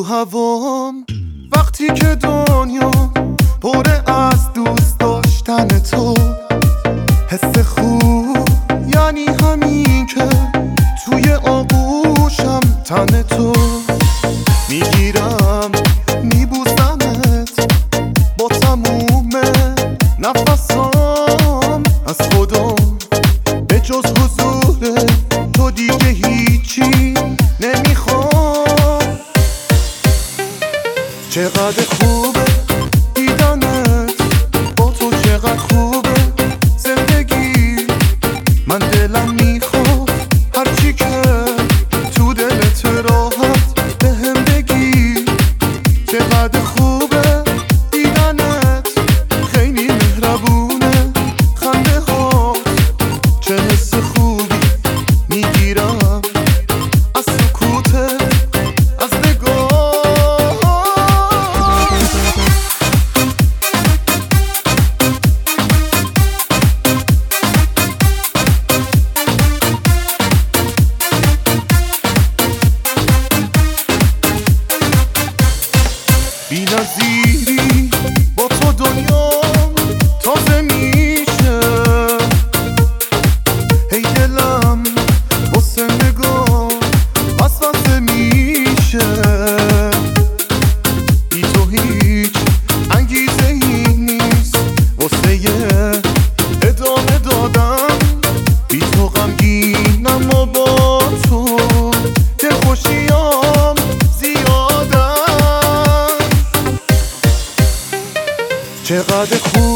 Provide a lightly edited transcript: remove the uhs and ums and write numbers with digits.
هوام وقتی که دنیا پر از دوست داشتن تو. حس خوب یعنی همین که توی آغوشم تن تو. میگیرم میبوسمت با تموم نفسام. از خودم به جز حضور تو دیگه هیچی نمیخوام. چقدر خوبه دیدنت با تو، چقدر خوبه زندگی. من دلم میخواد هرچی که تو دلت راحت بهم بگی. چقدر خوبه دیدنت، خیلی مهربونه خنده ها. چه حس خوبی میگیرم از سکوتت، از نگاه. بی نظیری با تو دنیا تازه میشه. هی دلم واسه نگاه وسوسه میشه. بی تو هیچ انگیزه ای نیست واسه ادامه دادن. بی تو غمگینم و با تو دلخوشیام زیادن. چقدر خوب